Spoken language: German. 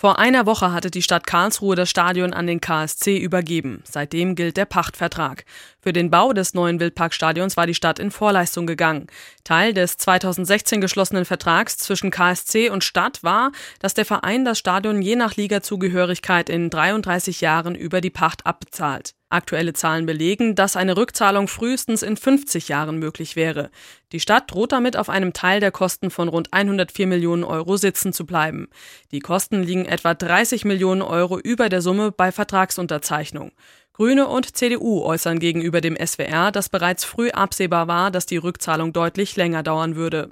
Vor einer Woche hatte die Stadt Karlsruhe das Stadion an den KSC übergeben. Seitdem gilt der Pachtvertrag. Für den Bau des neuen Wildparkstadions war die Stadt in Vorleistung gegangen. Teil des 2016 geschlossenen Vertrags zwischen KSC und Stadt war, dass der Verein das Stadion je nach Ligazugehörigkeit in 33 Jahren über die Pacht abbezahlt. Aktuelle Zahlen belegen, dass eine Rückzahlung frühestens in 50 Jahren möglich wäre. Die Stadt droht damit, auf einem Teil der Kosten von rund 104 Millionen Euro sitzen zu bleiben. Die Kosten liegen etwa 30 Millionen Euro über der Summe bei Vertragsunterzeichnung. Grüne und CDU äußern gegenüber dem SWR, dass bereits früh absehbar war, dass die Rückzahlung deutlich länger dauern würde.